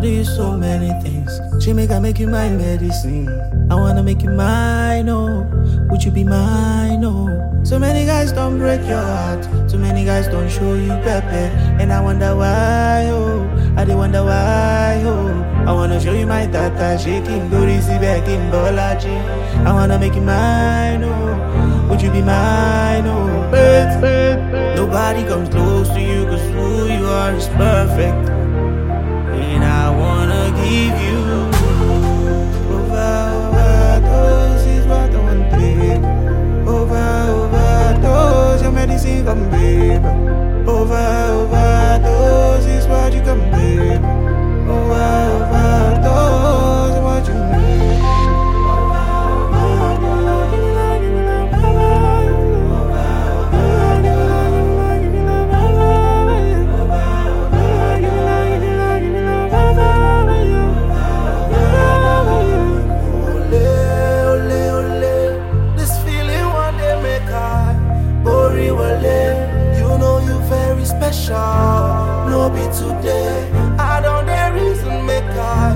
do you so many things. She make you my medicine. I wanna make you mine, oh. Would you be mine, oh? So many guys don't break your heart. So many guys don't show you pepper. And I wonder why, oh. I do wonder why, oh. I wanna show you my tata shaking booty, see back in Bolaji. I wanna make you mine, oh. Would you be mine, oh? Nobody comes close to you, cause who you are is perfect. And I wanna give you overdose is what I want, babe. Overdose, your medicine come, babe. Overdose is what you come, babe. Overdose is what you need. No be today, I don't there reason make I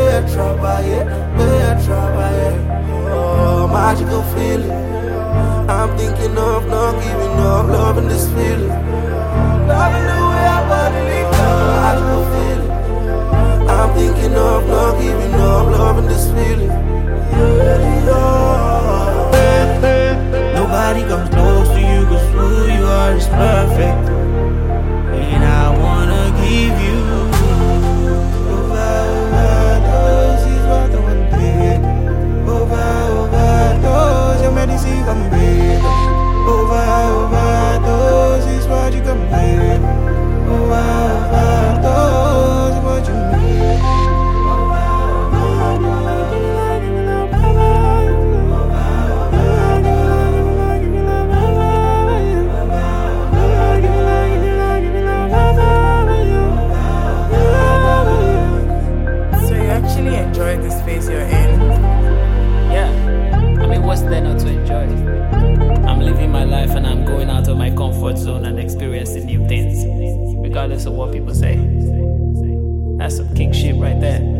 be trouble. Oh, magical feeling. I'm thinking of not giving up, loving this feeling. Loving the way our body lives, magical feeling. I'm thinking of not giving up, loving this feeling. Nobody comes close to you, cause who you are is perfect. And I wanna give you overdose is what I want, babe. Overdose, your medicine come, babe. Overdose is what you come, babe. Overdose is what you need. Enjoy the space you're in. Yeah, I mean, what's there not to enjoy? I'm living my life and I'm going out of my comfort zone and experiencing new things, regardless of what people say. That's some king shit right there.